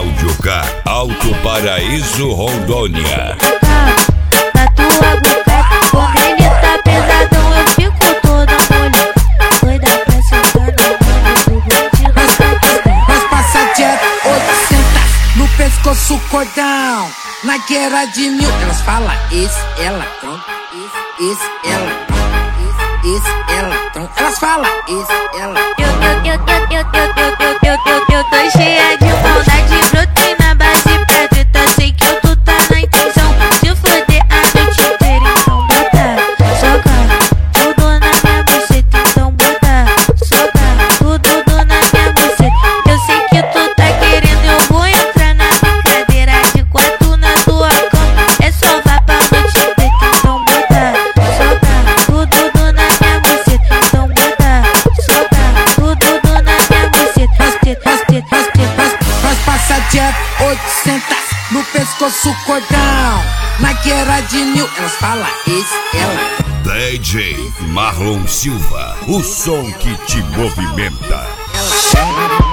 Audiocar Alto Paraíso, Rondônia. Da tua boca, quando ele tá pesadão, eu fico toda molhada. Doida pra sentar na mão do bandido. Nós passa direto 800 no pescoço, cordão. Na guerra de mil, elas falam esse, ela, tronco. Esse, ela, tronco. Esse, ela, tronco. Elas falam esse, ela. Eu tô cheia de maldade, brotei na base pra treta. Sei que tu tá na intenção de foder a noite inteira. Então bota, soca tudo na minha buceta. Então bota, soca tudo na minha buceta. Eu sei que tu tá querendo, eu vou entrar na brincadeira de quatro na tua cama. É só vá pra noite inteira. Então bota, soca tudo na minha buceta. Então bota, soca tudo na minha buceta. Nós passa direto 800 no pescoço, cordão. Na guerra de mil, elas falam esse, ela. DJ Marlon Silva, o som que te movimenta. Ela.